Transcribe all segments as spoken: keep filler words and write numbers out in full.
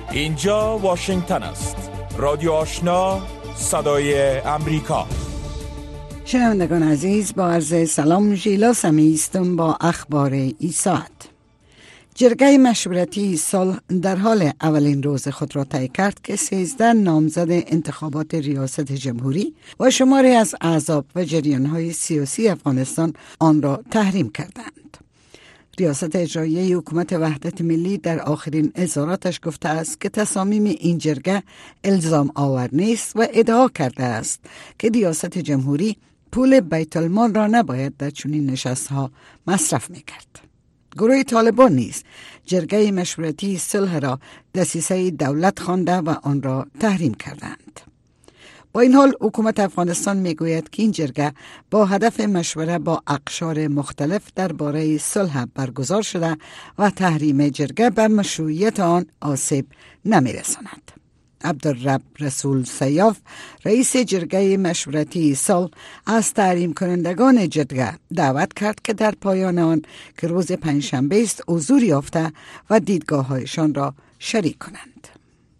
اینجا واشنگتن است. رادیو آشنا، صدای امریکا. شنوندگان عزیز، با عرض سلام، ژیلا سمی هستم با اخبار این ساعت. جرگه مشورتی صلح در حال اولین روز خود را طی کرد که سیزده نامزد انتخابات ریاست جمهوری و شماری از احزاب و جریان‌های سیاسی افغانستان آن را تحریم کردند. ریاست اجرایی حکومت وحدت ملی در آخرین اظهاراتش گفته است که تصامیم این جرگه الزام آور نیست و ادعا کرده است که ریاست جمهوری پول بیت المال را نباید در چنین نشست‌ها مصرف می‌کرد. گروه طالبان نیز جرگه مشورتی صلح را دسیسه دولت خوانده و آن را تحریم کردند. با این حال حکومت افغانستان میگوید که این جرگه با هدف مشوره با اقشار مختلف درباره صلح برگزار شده و تحریم جرگه به مشروعیت آن آسیب نمیرساند. عبدالرب رسول سیاف، رئیس جرگه مشورتی صلح، از تحریم کنندگان جرگه دعوت کرد که در پایان آن که روز پنجشنبه است حضور یافته و دیدگاه‌هایشان را شریک کنند.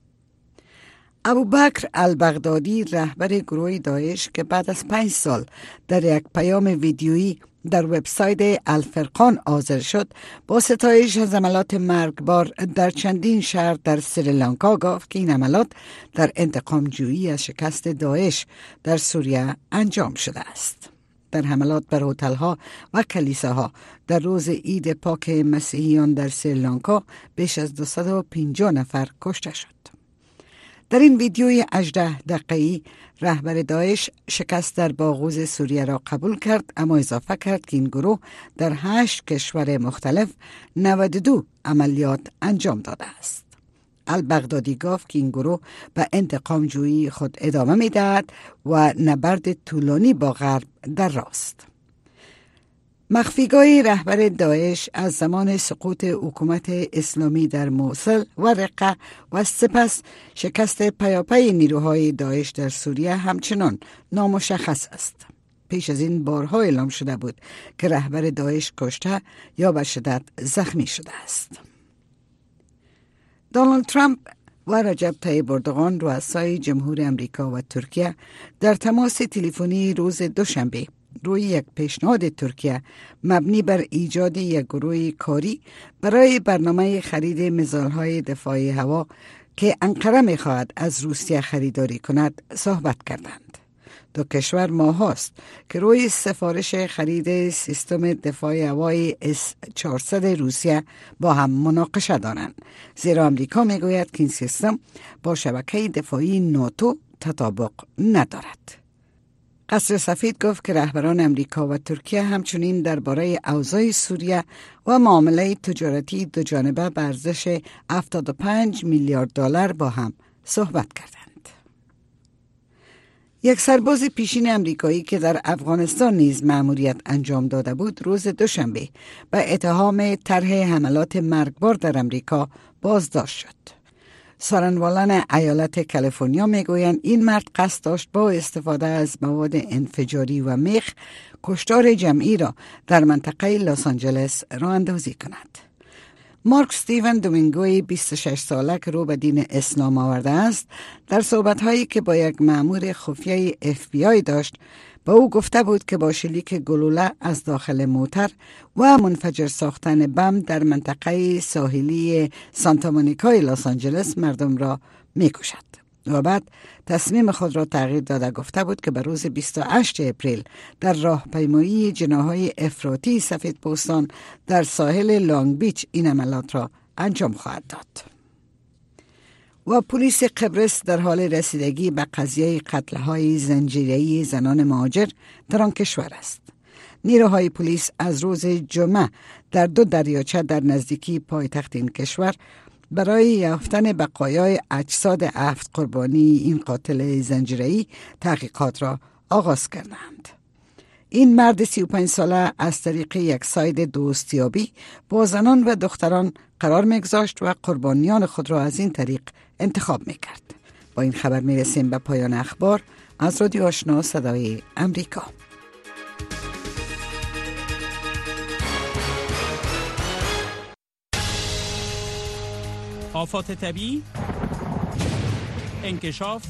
ابوبکر البغدادی، رهبر گروه داعش که بعد از پنج سال در یک پیام ویدیویی در وبسایت الفرقان حاضر شد، با ستایش از عملیات مرگبار در چندین شهر در سریلانکا گفت که این عملیات در انتقام جویی از شکست داعش در سوریه انجام شده است. در حملات بر هتل‌ها و کلیساها در روز عید پاک مسیحیان در سریلانکا بیش از دویست و پنجاه نفر کشته شد. در این ویدیوی هجده دقیقه‌ای رهبر داعش شکست در باغوز سوریه را قبول کرد، اما اضافه کرد که این گروه در هشت کشور مختلف نود و دو عملیات انجام داده است. البغدادی گفت که این گروه به انتقام جویی خود ادامه می دهد و نبرد طولانی با غرب در راست. مخفیگاه رهبر داعش از زمان سقوط حکومت اسلامی در موصل و رقه و سپس شکست پیاپی نیروهای داعش در سوریه همچنان نامشخص است. پیش از این بارها اعلام شده بود که رهبر داعش کشته یا به شدت زخمی شده است. دونالد ترامپ و رجب طیب اردوغان، رؤسای جمهور امریکا و ترکیه، در تماس تلفنی روز دوشنبه روی یک پیشنهاد ترکیه مبنی بر ایجاد یک گروه کاری برای برنامه خرید میزایل‌های دفاعی هوا که انقره می‌خواهد از روسیه خریداری کند صحبت کردند. دو کشور ماهاست که روی سفارش خرید سیستم دفاع هوایی اس چهارصد روسیه با هم مناقشه دارند، زیرا آمریکا میگوید که این سیستم با شبکه دفاعی ناتو تطابق ندارد. قصر سفید گفت که رهبران امریکا و ترکیه همچنین درباره اوضاع سوریه و معامله تجارتی دو جانبه به ارزش هفتاد و پنج میلیارد دلار با هم صحبت کردند. یک سرباز پیشین امریکایی که در افغانستان نیز مأموریت انجام داده بود، روز دوشنبه به اتهام طرح حملات مرگبار در امریکا بازداشت شد. سخنوران ایالت کالیفرنیا میگویند این مرد قصد داشت با استفاده از مواد انفجاری و میخ کشتار جمعی را در منطقه لس آنجلس راه اندازی کند. مارک استیون دومینگوی بیست و شش ساله که رو به دین اسلام آورده است، در صحبت‌هایی که با یک مأمور خفیه اف بی آی داشت، با او گفته بود که با شلیک گلوله از داخل موتر و منفجر ساختن بم در منطقه ساحلی سانتا مونیکای لس آنجلس مردم را می‌کشد. و بعد تصمیم خود را تغییر داده گفته بود که به روز بیست و هشتم اپریل در راهپیمایی جناح‌های افراطی سفیدپوستان در ساحل لانگ بیچ این عملیات را انجام خواهد داد. و پلیس قبرس در حال رسیدگی به قضیه قتل‌های زنجیره‌ای زنان مهاجر در آن کشور است. نیروهای پلیس از روز جمعه در دو دریاچه در نزدیکی پایتخت این کشور برای یافتن بقایای اجساد هفت قربانی این قاتل زنجیره‌ای تحقیقات را آغاز کردند. این مرد سی و پنج ساله از طریق یک سایت دوستیابی با زنان و دختران قرار می‌گذاشت و قربانیان خود را از این طریق انتخاب می‌کرد. با این خبر می‌رسیم به پایان اخبار از رادیو آشنا صدای امریکا. آفات طبیعی، انکشاف،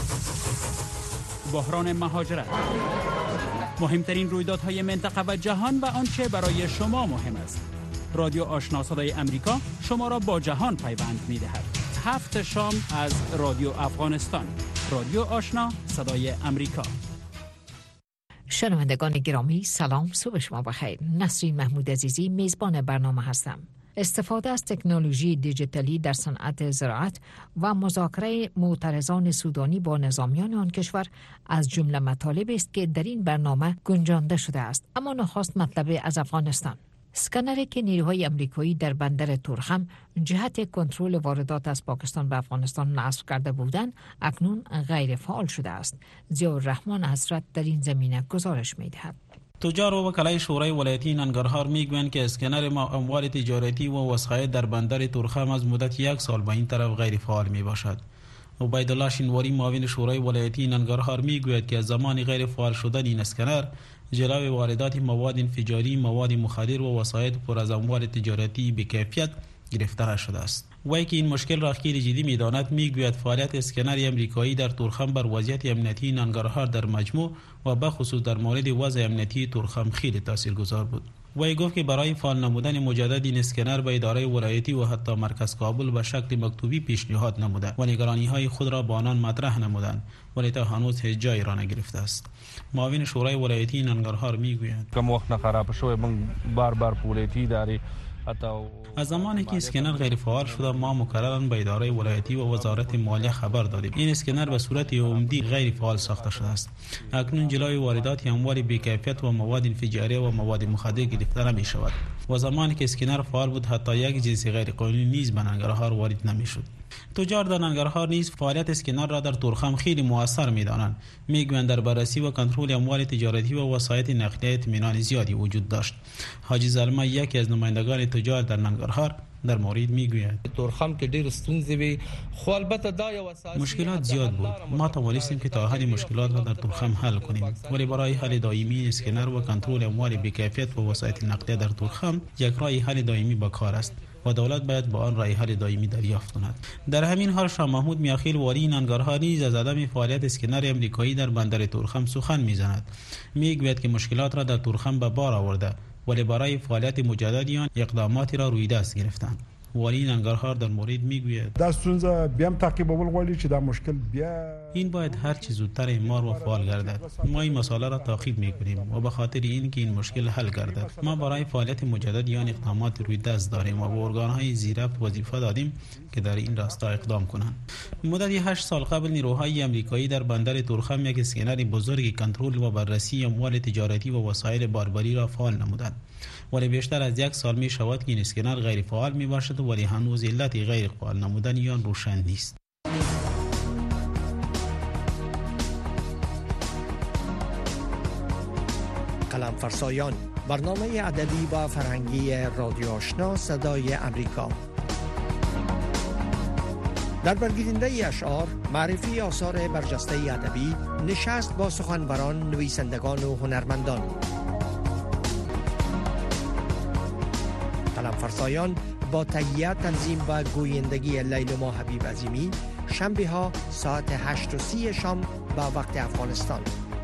بحران مهاجرت، مهمترین رویدادهای منطقه و جهان و آنچه برای شما مهم است. رادیو آشنا صدای امریکا شما را با جهان پیوند می‌دهد. هفت شام از رادیو افغانستان. رادیو آشنا صدای امریکا. شنوندگان گرامی سلام، صبح شما بخیر. نسرین محمود عزیزی میزبان برنامه هستم. استفاده از تکنولوژی دیجیتالی در صنعت زراعت و مذاکره معترضان سودانی با نظامیان آن کشور از جمله مطالب است که در این برنامه گنجانده شده است. اما نخست مطلب از افغانستان. اسکنری که نیروهای امریکایی در بندر تورخم جهت کنترل واردات از پاکستان به افغانستان نصب کرده بودند اکنون غیر فعال شده است. ضیاءالرحمن حضرت در این زمینه گزارش می‌دهد. تجار و وکلای شورای ولایتی ننگرهار میگویند که اسکنر اموال تجارتی و وسایل در بندر تورخم از مدت یک سال به این طرف غیر فعال می باشد. عبیدالله شینواری معاون شورای ولایتی ننگرهار میگوید که از زمان غیر فعال شدن این اسکنر جلوی واردات مواد انفجاری، مواد مخدر و وسایل پر از اموال تجارتی به کیفیت گرفته شده است. وی که این مشکل را خیلی جدی می‌داند میگوید فعالیت اسکنر امریکایی در تورخم بر وضعیت امنیتی ننگرهار در مجموع و به خصوص در مورد وضع امنیتی تورخم خیلی تاثیرگذار بود. وی گفت که برای فعال نمودن مجدد این اسکنر به اداره ولایتی و حتی مرکز کابل به شکل مکتوبی پیشنهاد نموده و نگرانی‌های خود را با آنان مطرح نمودند، ولی تا هنوز هیچ جایی را نگرفته است. معاون شورای ولایتی ننگرهار میگوید کم وقت خراب شو من بار بار ولایتی داری. از زمانی که اسکنر غیر فعال شده ما مکرراً به اداره ولایتی و وزارت مالیه خبر دادیم. این اسکنر به صورت عمدی غیر فعال ساخته شده است. اکنون جلوی واردات اموال بی‌کیفیت و مواد انفجاری و مواد مخدر گرفته نمی شود. و زمانی که اسکنر فعال بود حتی یک جنس غیر قانونی نیز به ننگرهار وارد نمی شد. تجار در ننگرهار نیز فعالیت اسکنر را در تورخم خیلی مؤثر می‌دانند. میگویند در بررسی و کنترل اموال تجارتی و وسایل نقلیه اطمینان زیادی وجود داشت. حاجی زلمه یکی از نمایندگان تجار در ننگرهار در مورد میگوید تورخم کې ډېر ستونزې وي خو البته دا یو اساسي مشکلات زیاد بود. ما توانستیم که تا حد مشکلات را در تورخم حل کنیم، ولی برای حل دائمی اسکنر و کنترل اموال بی‌کیفیت و وسایل نقلیه در تورخم یک راه حل دائمی به کار است و دولت باید با آن راه حل دائمی دریافت کند. در همین حال شاه محمود میاخیل والی ننگرهار نیز از عدم فعالیت اسکنر امریکایی در بندر تورخم سخن میزند. میگوید که مشکلات را در تورخم به بار آورده ولی برای فعالیت مجدد آن اقداماتی را روی دست گرفتند. والی ننگرهار در مورد میگوید دستونزه بیام تعقیبول غواړي چې دا مشکل بیا این باید هر چه زودتر اعمار و فعال گردد. ما این مسئله را تعقیب میکنیم و به خاطر این که این مشکل حل گردد ما برای فعالیت مجدد آن اقدامات روی دست داریم و به ارگان‌های زیربط وظیفه دادیم که در این راستا اقدام کنند. مدت هشت سال قبل نیروهای امریکایی در بندر تورخم یک اسکنر بزرگ کنترل و بررسی اموال تجارتی و وسایل باربری را فعال نمودند، ولی بیشتر از یک سال می شود که این اسکنر غیر فعال می باشد ولی هنوز علت غیر فعال نمودن آن روشن نیست. قلم فرسایان، برنامه ادبی و فرهنگی رادیو آشنا صدای امریکا. در برگیرنده اشعار، معرفی آثار برجسته ادبی، نشست با سخنوران، نویسندگان و هنرمندان. قلم فرسایان با تهیه، تنظیم و گویندگی لیلما حبیب عظیمی، شنبه ها ساعت هشت و سی شام با وقت افغانستان.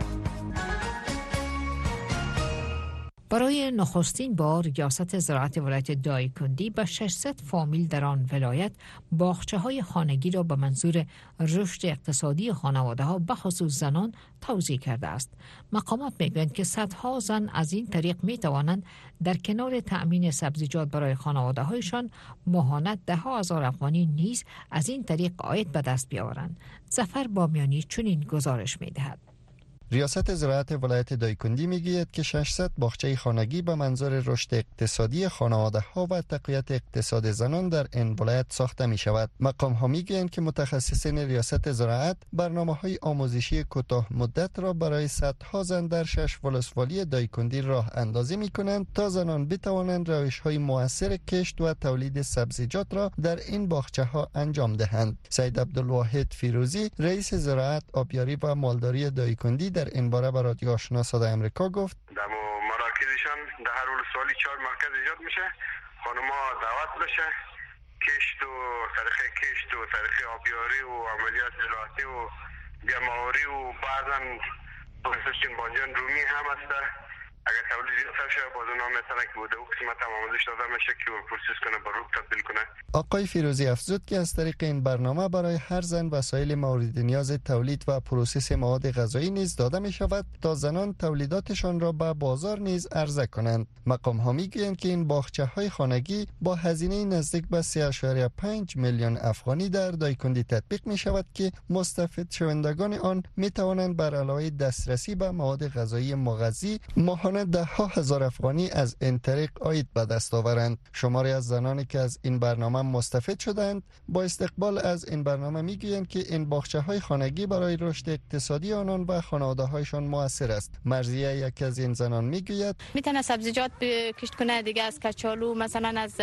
برای نخستین بار ریاست زراعت ولایت دایکنی به ششصد فامیل در آن ولایت باغچه‌های خانگی را به منظور رشد اقتصادی خانواده‌ها به خصوص زنان توزیع کرده است. مقامات می‌گویند که صدها زن از این طریق می‌توانند در کنار تأمین سبزیجات برای خانواده‌هایشان ماهانه ده ها هزار افغانی نیز از این طریق عاید به دست بیاورند. ظفر بامیانی چنین گزارش می‌دهد. ریاست زراعت ولایت دایکنی میگوید که ششصد باغچه خانگی به منظور رشد اقتصادی خانواده ها و تقویت اقتصاد زنان در این ولایت ساخته می شود. مقام ها میگویند که متخصصین ریاست زراعت برنامه های آموزشی کوتاه مدت را برای صدها زن در شش ولسوالی دایکنی راه اندازی می کنند تا زنان بتوانند روش های مؤثر کشت و تولید سبزیجات را در این باغچه ها انجام دهند. سید عبدالواحد فیروزی رئیس زراعت، آبیاری و مالداری دایکنی در این باره به رادیو آشنا صدای امریکا گفت در مراکزشان در هر ولسوالی چهار مرکز ایجاد میشه، خانم‌ها دعوت بشه که کشت و طریقه کشت و طریقه آبیاری و عملیات زراعتی و بیماری و بعضا پروسسشن بانجان رومی هم است. اگر تولید زیاد شه باز اونها مثلا که بوده او قسمت هم آموزش داده میشه که پروسس کنه با روک تبدیل کنه. آقای فیروزی افزود که از طریق این برنامه برای هر زن وسایل مورد نیاز تولید و پروسس مواد غذایی نیز داده می شود تا زنان تولیداتشان را به بازار نیز عرضه کنند. مقام ها می گویند که این باغچه های خانگی با هزینه نزدیک به سه و پنج میلیون افغانی در دایکندی تطبیق می شود که مستفید شوندگان آن می توانند بر علاوه دسترسی به مواد غذایی مغذی ماهانه ده ها هزار افغانی از این طریق عاید به دست آورند. شماری از زنانی که از این برنامه مستفید شدند با استقبال از این برنامه میگویند که این باغچه های خانگی برای رشد اقتصادی آنان و خانواده هایشان موثر است. مرضیه یکی از این زنان میگوید میتونه سبزیجات کشت کنه دیگه، از کچالو مثلا از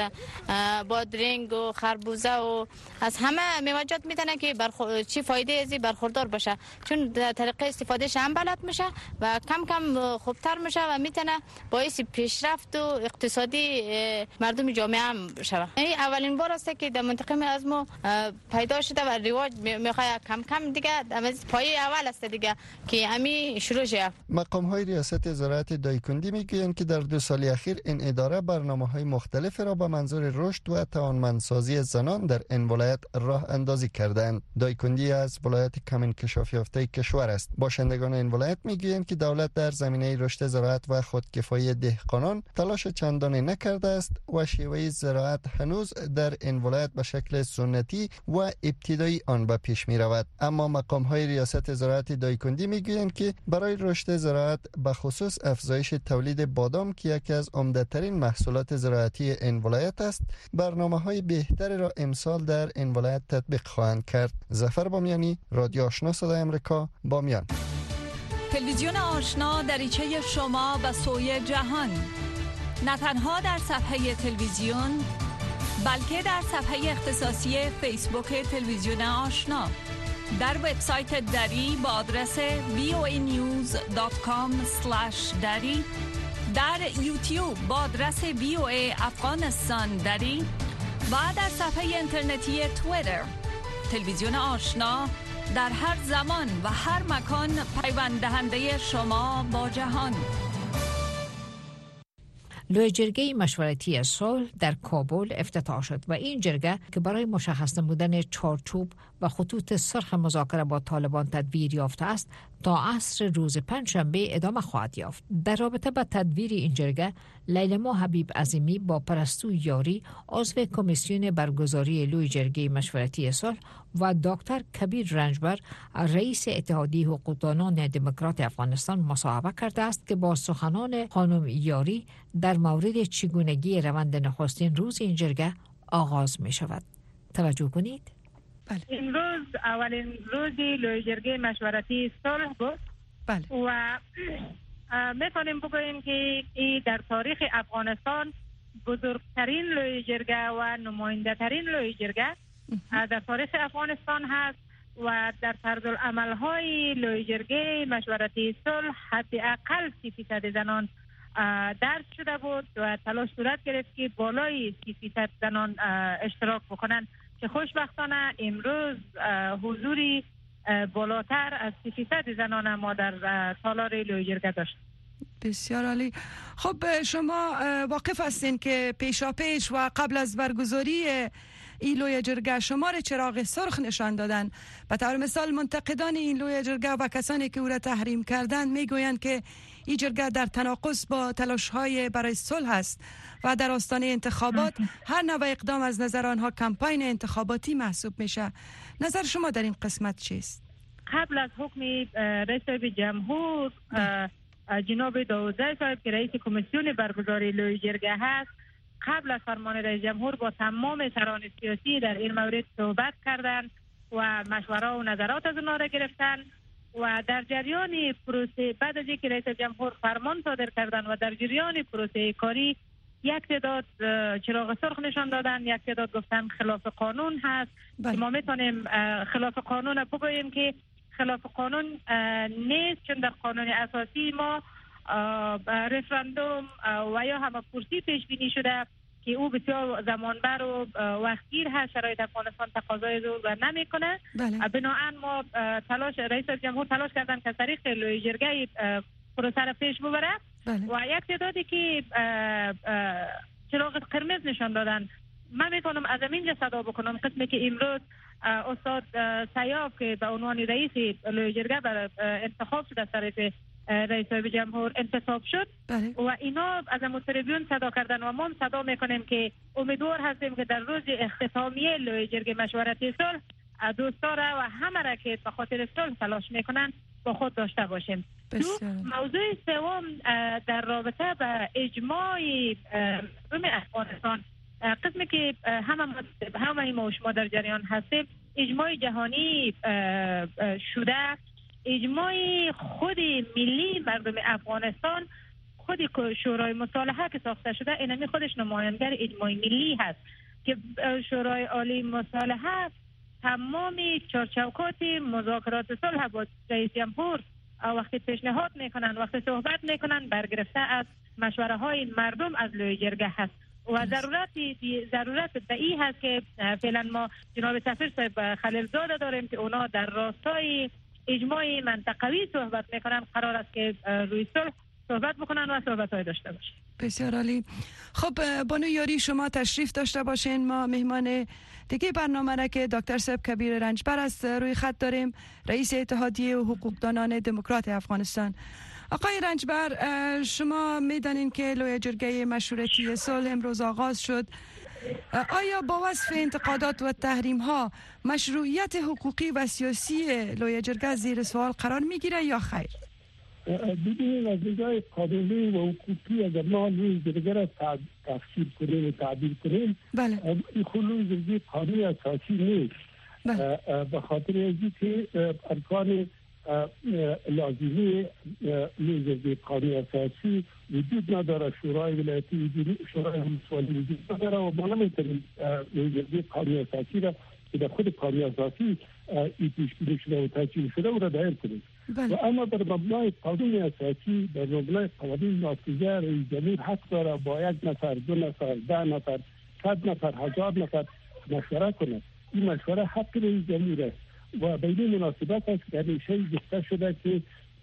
بادرنگ و خربوزه و از همه میوه‌جات میتونه که برخ... چی فایده ازی برخوردار باشه، چون طریقه استفادهش هم بلد میشه و کم کم خوبتر میشه و میتونه باعث پیشرفت و اقتصادی مردم جامعه هم بشه. این اولین بار است که در منطقه ما از ما پیدا شده و رواج میخواد کم کم دیگه از پایه اول است دیگه که همین شروع شه. مقام های ریاست زراعت دایکندی میگویند که در دو سال اخیر این اداره برنامه های مختلف را به منظور رشد و توانمندسازی زنان در این ولایت راه اندازی کردند. دایکندی از ولایت کم انکشاف یافته کشور است. باشندگان این ولایت میگویند که دولت در زمینه رشد زراعت و خودکفایی دهقانان تلاش چندانی نکرده است و شیوه زراعت هنوز در این ولایت به شکل سنتی و ابتدایی آن به پیش می رود. اما مقام های ریاست زراعت دایکندی می گویند که برای رشد زراعت به خصوص افزایش تولید بادام که یکی از عمده ترین محصولات زراعتی این ولایت است، برنامه های بهتری را امسال در این ولایت تطبیق خواهند کرد. ظفر بامیانی، رادیو آشنا صدای آمریکا، بامیان. تلویزیون آشنا دریچه شما به سوی جهان، نه تنها در صفحه تلویزیون بلکه در صفحه اختصاصی فیسبوک تلویزیون آشنا، در وبسایت دری با آدرس وی او ای نیوز دات کام اسلش دری، در یوتیوب با آدرس وی او ای افغانستان دری و در صفحه اینترنتی توییتر. تلویزیون آشنا در هر زمان و هر مکان پیوند دهنده شما با جهان. لوی جرگه مشورتی صلح در کابل افتتاح شد و این جرگه که برای مشخص نمودن چارچوب و خطوط سرخ مذاکره با طالبان تدویر یافته است تا عصر روز پنجشنبه ادامه خواهد یافت. در رابطه با تدویر این جرگه، لیلما حبیب عظیمی با پرستو یاری عضو کمیسیون برگزاری لوی جرگه مشورتی صلح و دکتر کبیر رنجبر رئیس اتحادیه حقوقدانان دموکرات افغانستان مصاحبه کرده است که با سخنان خانم یاری در مورد چگونگی روند نخستین روز این جرگه آغاز می شود. توجه کنید. بله. این روز اولین روزی لوی جرگه مشورتی صلح بود. بله. و میتونیم بگوییم که این در تاریخ افغانستان بزرگترین لوی جرگه و نماینده ترین لوی جرگه در تاریخ افغانستان هست و در طرزالعمل های لوی جرگه مشورتی صلح حداقل سی فیصد زنان درج شده بود و تلاش صورت گرفت که بالای سی فیصد زنان اشتراک بکنند که خوشبختانه امروز حضوری بالاتر از سی فیصد زنان ما در تالار لوی جرگه داشت. بسیار عالی. خب شما واقف هستین که پیشا پیش و قبل از برگزاری این لوی جرگه شمار چراغ سرخ نشان دادن. به طور مثال منتقدان این لوی جرگه و کسانی که او را تحریم کردند میگویند که این جرگه در تناقض با تلاش‌های برای صلح است و در آستانه انتخابات هر نوع اقدام از نظر آنها کمپاین انتخاباتی محسوب میشه. نظر شما در این قسمت چیست؟ قبل از حکم رئیس جمهور جناب داوودزی صاحب که رئیس کمیسیون برگزاری لوی جرگه هست، قبل از فرمان رئیس جمهور با تمام سران سیاسی در این مورد صحبت کردند و مشوره و نظرات از اونها را گرفتند و در جریان پروسه بعد از اینکه رئیس جمهور فرمان صادر کردند و در جریان پروسه کاری یک تعداد چراغ سرخ نشان دادن، یک تعداد گفتن خلاف قانون هست. بله. ما میتونیم خلاف قانون بگوییم که خلاف قانون نیست، چون در قانون اساسی ما رفراندوم و یا همه پرسی پیش بینی شده که او بسیار زمانبر و وقتگیر هست، شرایط افغانستان تقاضای او را نمیکنه. بنابراین ما تلاش رئیس جمهور تلاش کردن که طریق لوی جرگه پروسه را پیش ببره. بله. و یک تعدادی که چراغ قرمز نشان دادن. من میتونم از اینجا صدا بکنم قسمی که امروز استاد سیاف که به عنوان رئیس لوی جرگه بر انتخاب شد از طرف رئیس جمهور انتصاب شد. بله. و اینا از تریبیون صدا کردن و ما صدا میکنیم که امیدوار هستیم که در روز اختتامیه لوی جرگه مشورتی صلح دوستا را و همه را که به خاطر صلح تلاش میکنن با خود داشته باشیم. بسیار. موضوع سوم در رابطه با اجماع مردم افغانستان، قسمی که همه همه ما شما در جریان هستیم، اجماع جهانی شده، اجماع خود ملی مردم افغانستان، خود شورای مصالحه که ساخته شده اینمی خودش نماینگر اجماع ملی هست که شورای عالی مصالحه تمام چارچوکات مذاکرات صلح با رئیس جمهور وقتی پیشنهاد میکنن، وقتی صحبت میکنن، برگرفته از مشوره های مردم از لوی جرگه هست و ضرورت ضرورت به این هست که فعلا ما جناب سفیر صاحب خلیلزاده داریم که اونا در راستای اجماع منطقوی صحبت میکنن، قرار است که روی صلح صحبت بکنن و صحبت های داشته باشن. بسیار عالی. خب بانو یاری شما تشریف داشته باشین. ما مهمان دیگه برنامه را که دکتر صاحب کبیر رنجبر است روی خط داریم، رئیس اتحادیه حقوقدانان دموکرات افغانستان. آقای رنجبر، شما میدانین که لوی جرگه مشورتی صلح امروز آغاز شد. آیا با وصف انتقادات و تحریم ها مشروعیت حقوقی و سیاسی لوی جرگه زیر سوال قرار میگیره یا خیر؟ ببینید از نگاه قانونی و حقوقی اگر ما لوی جرگه را تفسیر کنیم و تعبیر کنیم، بله. این خلوی جرگه قانونی اساسی نیست. بله. به خاطر اینکه که ارکان لازمی لوی جرگه قانونی اساسی وجود نداره، شورای ولایتی وجود، شورای ولسوالی وجود نداره و ما نمیتونیم لوی جرگه قانونی اساسی را که در خود قانونی اساسی این پیش بینی شده و تشکیل شده او را دایر کنیم. بله. و اما در مبنای قانون اساسی، در مبنای قوانین نافذه، رئیس جمهور حق داره با یک نفر، دو نفر، ده نفر، صد نفر، هزار نفر مشوره کنه. این مشوره حق رئیس جمهور است و به این مناسبت است که همیشه گفته شده که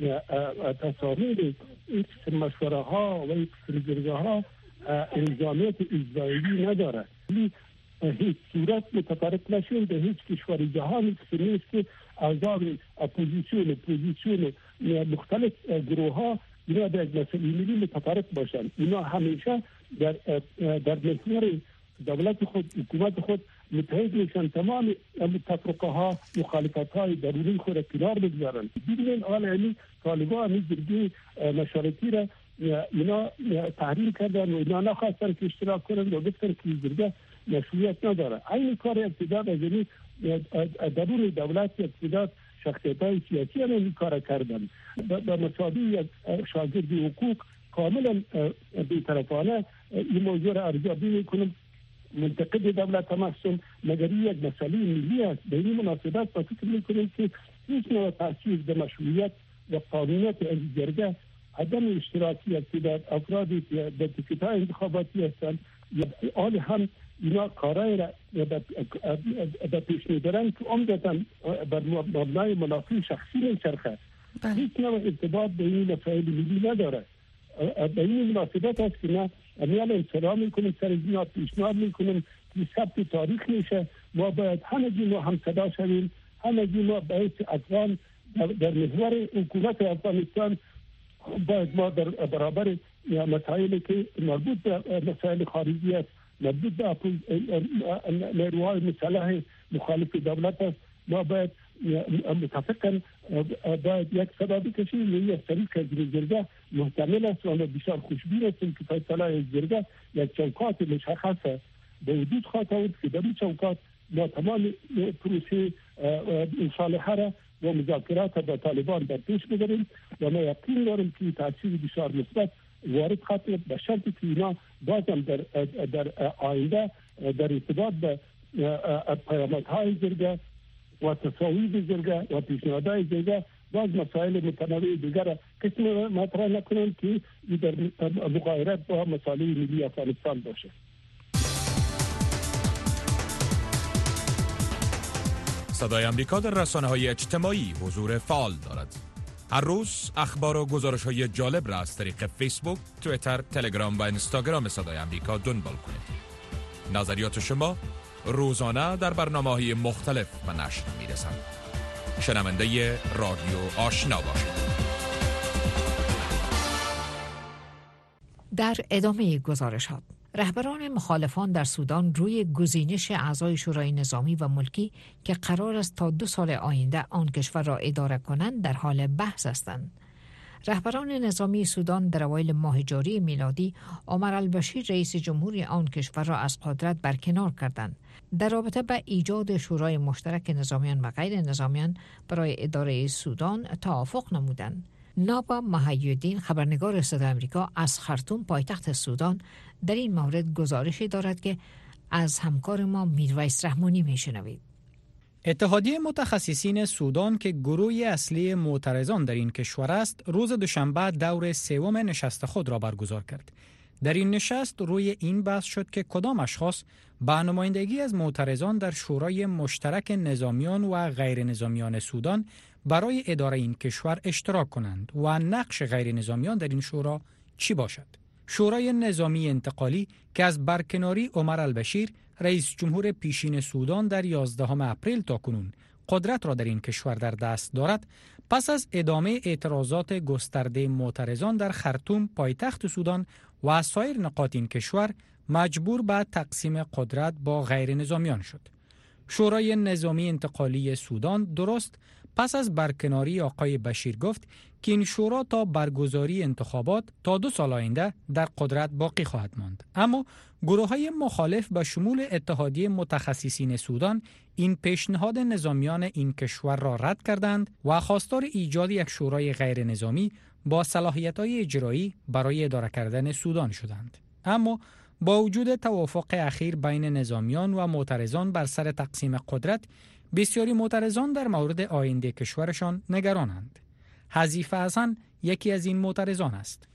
تصامیم این مشوره ها و این جرگه ها الزامیت اجرایی نداره. هیچ صورت متفرق نشون به هیچ کشور جهانی که نیست که اعضای اپوزیسیون اپوزیسیون مختلف گروه ها اینا در مسئله ملی متفرق باشند. اینا همیشه در در محور دولت خود، حکومت خود متحد میشن، تمام تفرقه ها، مخالفت های درونی خود را کنار بگذارن. ببینید حال یعنی طالبان این جرگه مشورتی را اینا تحریم کردن و اینا نخواستن که اشتراک کنن و گفتن که جرگه مشروعیت نداره. این کار ابتداد از این درون دولت ابتداد شخصیت های سیاسی هم این کار کردن. به مسابقه یک شاگرد حقوق کاملا بی‌طرفانه این موضوع را ارزیابی میکنم. منتقد دولت هم هستم، مگر یک مسئله ملی است. به این مناسبت با فکر میکنیم که هیچ نوع تاثیر به مشروعیت و قانونیت از جرگه عدم اشتراکی ابتداد افرادی که در تیکت‌های انتخاباتی هستند یا آن هم اینا کارهای را به پیش میبرن که عمدتاً بر مبنای منافع شخصی میچرخه. هیچ نوع ارتباط به این مسائل ملی نداره. به این مناسبت است که ما امیال انصراح میکنیم، سر اینا پیشنهاد میکنیم که ثبت تاریخ میشه. ما باید همگی ما هم صدا شویم، همگی ما باید افغان در محور حکومت افغانستان باید ما در برابر مسائلی که مربوط به مسائل خارجی است، مربوط به نیروهای مسلح مخالف دولت است، ما باید متفقاً باید یک صدا بکشیم. یک طریق از جرگه محتمل است و بسیار خوشبین هستیم که فیصله جرگه یک چوکات مشخصه به وجود خواهد آورد که در این چوکات ما تمام پروسه مصالحه را و مذاکرات با طالبان در پیش ببریم و ما یقین داریم که تاثیر بسیار مثبت وارد خواهد شد به شرطی که اینا بازم در در آینده در ارتباط به پیامدهای جرگه و تصاویر جرگه و پیشنهادهای جرگه باز مسائل متنوع دیگر کسی مطرح نکنند که در مقایرت با مسائل ملی افغانستان باشه. صدای امریکا در رسانه‌های اجتماعی حضور فعال دارد. هر روز اخبار و گزارش‌های جالب را از طریق فیسبوک، توییتر، تلگرام و اینستاگرام صدای امریکا دنبال کنید. نظریات شما روزانه در برنامه‌های مختلف و نشر می‌رسند. شنونده رادیو آشنا باشید. در ادامه گزارشات، رهبران مخالفان در سودان روی گزینش اعضای شورای نظامی و ملکی که قرار است تا دو سال آینده آن کشور را اداره کنند در حال بحث هستند. رهبران نظامی سودان در اوایل ماه جاری میلادی عمر البشیر رئیس جمهوری آن کشور را از قدرت برکنار کردند. در رابطه با ایجاد شورای مشترک نظامیان و غیر نظامیان برای اداره سودان توافق نمودند. نابا محی‌الدین خبرنگار صدای آمریکا از خرطوم پایتخت سودان در این مورد گزارشی دارد که از همکار ما میرویس رحمانی میشنوید. اتحادیه متخصصین سودان که گروه اصلی معترضان در این کشور است، روز دوشنبه دور سوم نشست خود را برگزار کرد. در این نشست روی این بحث شد که کدام اشخاص به نمایندگی از معترضان در شورای مشترک نظامیان و غیر نظامیان سودان برای اداره این کشور اشتراک کنند و نقش غیر نظامیان در این شورا چی باشد. شورای نظامی انتقالی که از برکناری عمر البشیر رئیس جمهور پیشین سودان در یازدهم اپریل تا کنون قدرت را در این کشور در دست دارد، پس از ادامه اعتراضات گسترده معترضان در خرطوم پایتخت سودان و سایر نقاط این کشور مجبور به تقسیم قدرت با غیر نظامیان شد. شورای نظامی انتقالی سودان درست پس از برکناری آقای بشیر گفت که این شورا تا برگزاری انتخابات تا دو سال آینده در قدرت باقی خواهد ماند. اما گروه‌های مخالف به شمول اتحادیه متخصصین سودان این پیشنهاد نظامیان این کشور را رد کردند و خواستار ایجاد یک شورای غیر نظامی با صلاحیت‌های اجرایی برای اداره کردن سودان شدند. اما با وجود توافق اخیر بین نظامیان و معترضان بر سر تقسیم قدرت، بسیاری معترضان در مورد آینده کشورشان نگرانند. حذیفه حسن یکی از این معترضان است.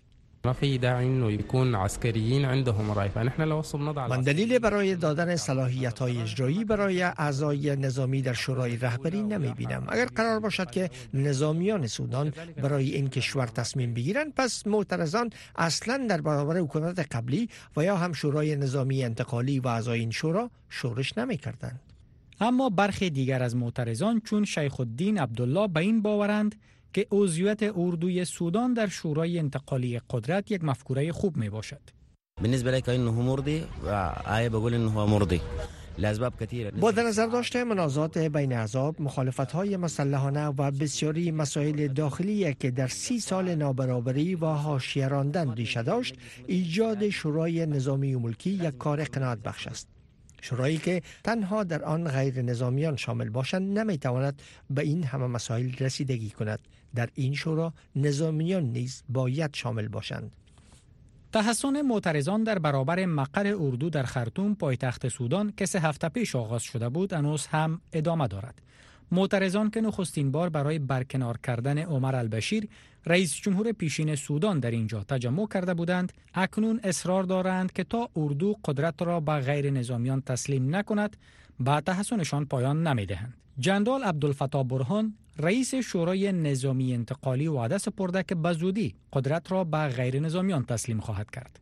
من دلیل برای دادن صلاحیت‌های اجرایی برای اعضای نظامی در شورای رهبری نمی بینم. اگر قرار باشد که نظامیان سودان برای این کشور تصمیم بگیرند، پس معترضان اصلاً در برابر حکومت قبلی و یا هم شورای نظامی انتقالی و اعضای این شورا شورش نمی کردند. اما برخی دیگر از معترضان چون شیخ الدین عبدالله به این باورند که عضویت اردوی سودان در شورای انتقالی قدرت یک مفکوره خوب می باشد. بالنسبه لك انه مرضي وآية بقول انه هو مرضي لاسباب كثيره. با در نظر داشته منازعات بین احزاب، مخالفت‌های مسلحانه و بسیاری مسائل داخلی که در سی سال نابرابری و حاشیه راندن ریشه داشت، ایجاد شورای نظامی و ملکی یک کار قناعت بخش است. شورایی که تنها در آن غیر نظامیان شامل باشند نمیتواند به این همه مسائل رسیدگی کند. در این شورا نظامیان نیز باید شامل باشند. تحصن معترضان در برابر مقر اردو در خرطوم پایتخت سودان که سه هفته پیش آغاز شده بود هنوز هم ادامه دارد. معترضان که نخستین بار برای برکنار کردن عمر البشیر رئیس جمهور پیشین سودان در اینجا تجمع کرده بودند، اکنون اصرار دارند که تا اردو قدرت را به غیر نظامیان تسلیم نکند به تحصنشان پایان نمیدهند. جنرال عبدالفتاح برهان رئیس شورای نظامی انتقالی وعده سپرده که به زودی قدرت را به غیر نظامیان تسلیم خواهد کرد.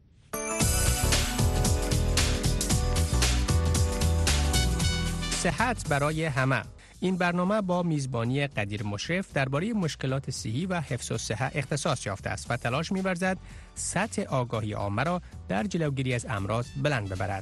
صحت برای همه. این برنامه با میزبانی قدیر مشرف درباره مشکلات صحی و حفظ الصحه اختصاص یافته است و تلاش می‌ورزد سطح آگاهی عامه را در جلوگیری از امراض بلند ببرد.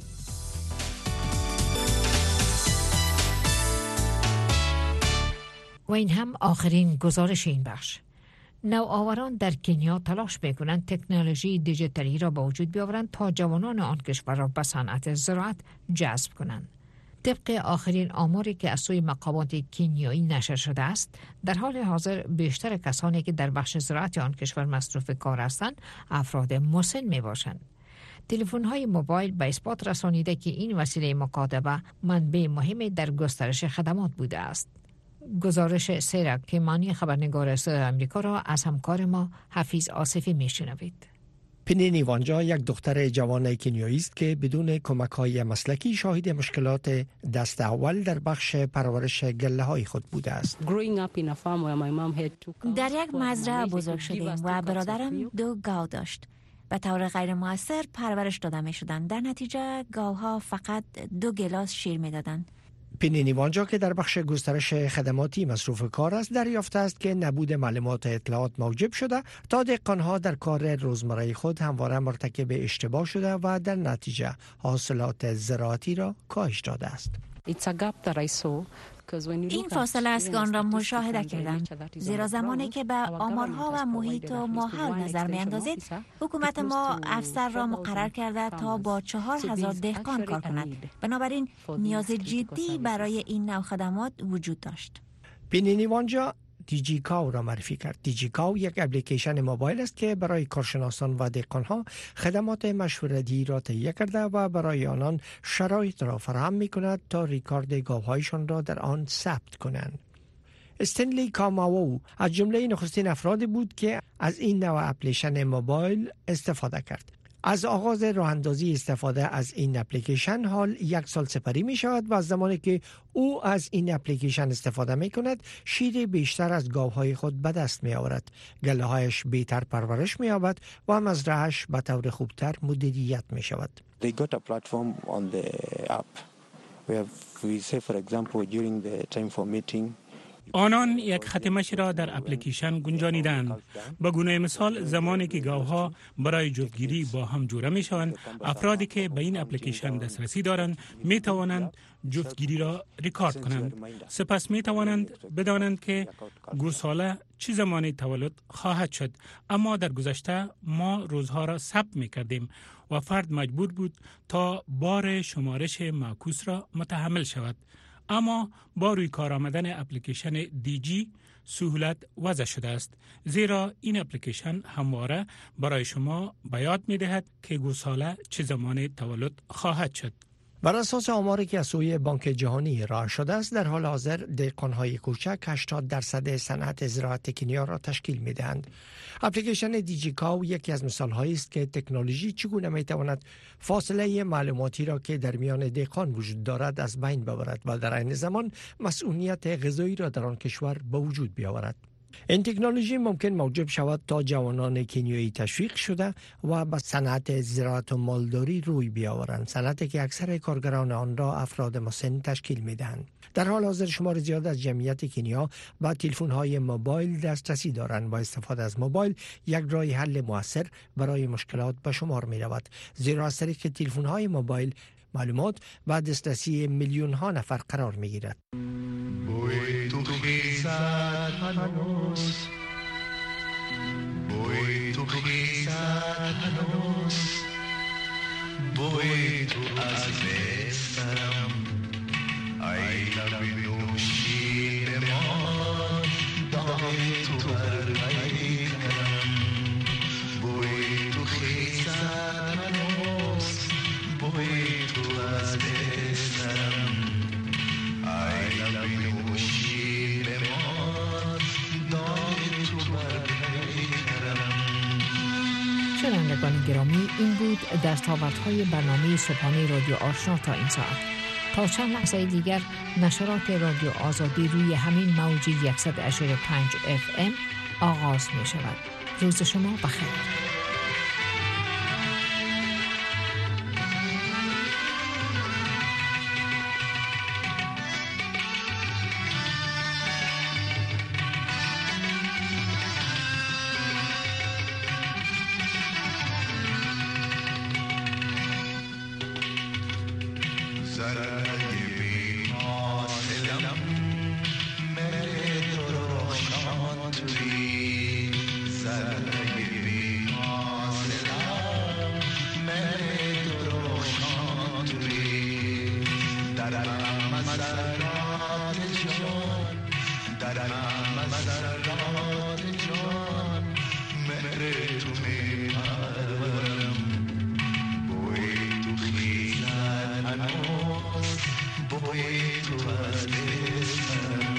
و این هم آخرین گزارش این بخش. نوآوران در کنیا تلاش می‌کنند تکنولوژی دیجیتالی را به وجود بیاورند تا جوانان آن کشور را به صنعت زراعت جذب کنند. طبق آخرین آماری که از سوی مقامات کنیایی نشر شده است، در حال حاضر بیشتر کسانی که در بخش زراعت آن کشور مصروف کار هستند افراد مسن میباشند. تلفن‌های موبایل به اثبات رسانیده که این وسیله مکاتبه منبع مهمی در گسترش خدمات بوده است. گزارش سیرک کیمانی خبرنگار صدای آمریکا را از همکار ما حفیظ آصفی میشنوید. پینی نیوانجا یک دختر جوان کنیایی است که بدون کمک‌های مسلکی شاهد مشکلات دست اول در بخش پرورش گله‌های خود بوده است. در یک مزرعه بزرگ شدیم و برادرم دو گاو داشت. به طور غیر مؤثر پرورش داده می شدند. در نتیجه گاوها فقط دو گلاس شیر می دادند. پینی نیوانجا که در بخش گسترش خدماتی مصروف کار است دریافته است که نبود معلومات اطلاعات موجب شده تا دهقانها در کار روزمره خود همواره مرتکب اشتباه شده و در نتیجه حاصلات زراعتی را کاهش داده است. این فاصله است که آن را مشاهده کردم، زیرا زمانی که به آمارها و محیط و ماحول نظر می اندازید، حکومت ما افسر را مقرر کرده تا با چهار هزار دهقان کار کند. بنابراین نیاز جدی برای این نوع خدمات وجود داشت. پینی نیوانجا دیجیکاو را معرفی کرد. دیجیکاو یک اپلیکیشن موبایل است که برای کارشناسان و دهقانها خدمات مشورتی را تهیه کرده و برای آنان شرایط را فراهم می کند تا ریکارد گاوهایشان را در آن ثبت کنند. استنلی کاماوو از جمله نخستین افرادی بود که از این نوع اپلیکیشن موبایل استفاده کرد. از آغاز راه اندازی استفاده از این اپلیکیشن حال یک سال سپری می شود و از زمانی که او از این اپلیکیشن استفاده می کند شیر بیشتر از گاوهای خود به دست می آورد. گله هایش بهتر پرورش می یابد و مزرعه‌اش به طور خوبتر مدیریت می شود. They got a platform on the app where we say for example during the time for meeting آنان یک خط مشی را در اپلیکیشن گنجانیدند. به گونه مثال زمانی که گاوها برای جفتگیری با هم جوره می شوند، افرادی که به این اپلیکیشن دسترسی دارند می توانند جفتگیری را ریکارد کنند. سپس می توانند بدانند که گوساله چه زمانی تولد خواهد شد. اما در گذشته ما روزها را ثبت می کردیم و فرد مجبور بود تا بار شمارش معکوس را متحمل شود. اما با روی کار آمدن اپلیکیشن دیجی سهولت وضع شده است، زیرا این اپلیکیشن همواره برای شما بیان می دهد که گوساله چه زمان تولد خواهد شد. بر اساس آماری که از سوی بانک جهانی ارائه شده است، در حال حاضر دهقان‌های کوچک هشتاد درصد صنعت زراعت کنیا را تشکیل می‌دهند. اپلیکیشن دیجیکاو یکی از مثال‌هایی است که تکنولوژی چگونه می‌تواند فاصله معلوماتی را که در میان دهقان وجود دارد از بین ببرد و در عین زمان مسئولیت غذایی را در آن کشور به وجود بیاورد. این تکنولوژی ممکن موجب شود تا جوانان کنیایی تشویق شده و به صنعت زراعت و مالداری روی بیاورند، صنعتی که اکثر کارگران آن را افراد مسن تشکیل میدهند. در حال حاضر شمار زیاد از جمعیت کنیا با تلفن‌های موبایل دسترسی دارند و استفاده از موبایل یک راه حل مؤثر برای مشکلات به شمار می رود، زیرا از طریق تلفن‌های موبایل معلومات و دسترسی میلیون ها نفر قرار می گیرد. بوی تو خیزد هنوز بوی تو خیزد هنوز بوی تو از بسترم ای لب نوشین ما داغی تو بر بیدرم بوی تو خیزد هنوز بوی تو از بسترم ای لب نوشین ما داغی تو بر بیدرم. شنوندگان گرامی، این بود دستاوردهای برنامه صبحانه رادیو آشنا تا این ساعت. تا چند لحظه دیگر نشرات رادیو آزادی روی همین موج صد و یک و پنج اف ام آغاز می شود. روز شما بخیر. Boy, to us this